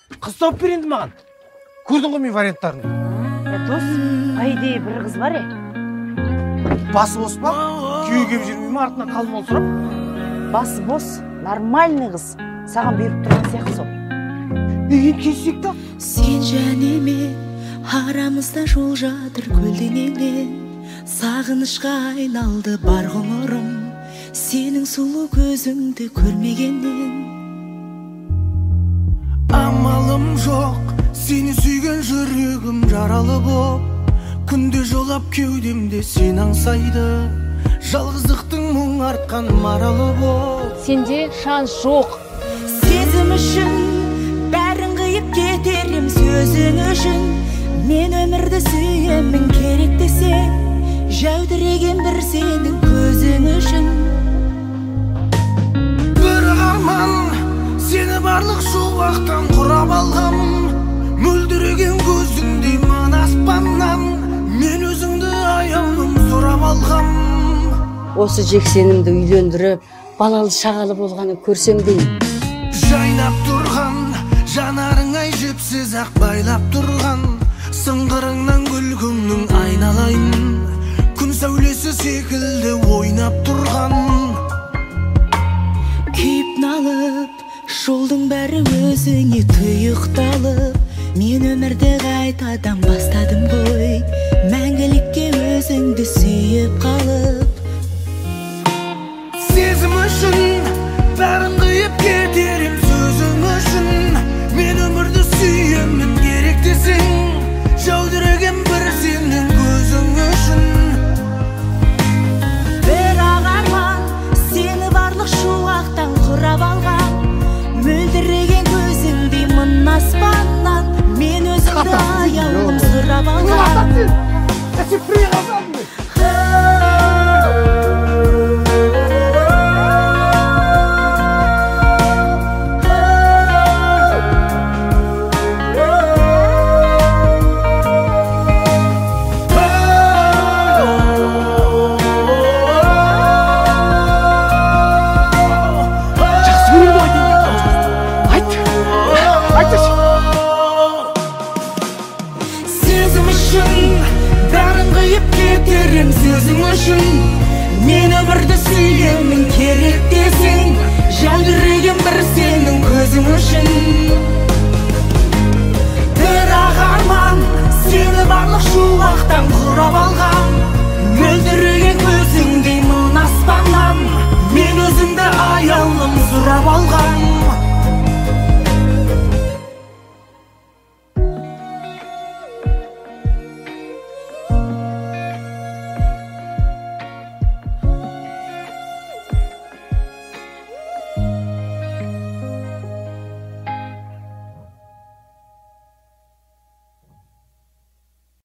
Қыз тауып бер енді маған. Көрдің ғой мен варианттарын. Дос, айдей бір қыз бар Басы бос па? Күйеуге келіп жүрмей ме артынан қалмал сұрап? Басы бос, нормальный қыз. Саған беріп тұрған сияқты сол. Еген келсек та? Сен және мен арамызда жол жатыр көлденеңнен. Сағынышқа айналды бар ғұмырым, сенің сұлу көзіңді көрмегеннен. Амалым жоқ, сені сүйген жүрегім жаралы боп, күнде жолап кеудемде сен аңсайды, жалғыздықтың мұң артқан маралы боп. Сенде шанс жоқ. Сезім үшін бәрін қиып кетерім сөзің үшін. Мен өмірді сүйемін керек десең, жәудіреген бір сенің көзің үшін. Бір арман сені барлық шуақтан құрап алғам, мөлдіреген көзіңдей мына аспаннан мен өзіңді аяулым сұрап алғам. Осы жексенімді үйлендіріп, балалы шағалы болғаны көрсем деймін. Жайнап тұрған жанарың ай жіпсіз ақ байлап тұрған, сыңғырыңнан күлкіңнің айналайын, күн сәулесі секілді ойнап тұрған. Күйіп налып, жолдың бәрі өзіңе тұйықталып, мен өмірді қайтадан бастадым ғой, мәңгілікке өзіңді сүйіп қалып. Сезім үшін бәрін қиып кетерім сөзің үшін, мен өмірді сүйемін керек десең, жәудіреген бір сенің көзің үшін. Бірақ арман сені барлық шуақтан құрап алған, мөлдіреген көзіңдей мына аспаннан мен өзіңді аяулым сұрап алған. Сөзің үшін мен өмірді сүйемін керек десең, жәудіреген бір сенің көзің үшін. Бірақ арман сені барлық шуақтан құрап алған, мөлдіреген көзіңдей мына аспаннан мен өзіңді аяулым сұрап алған.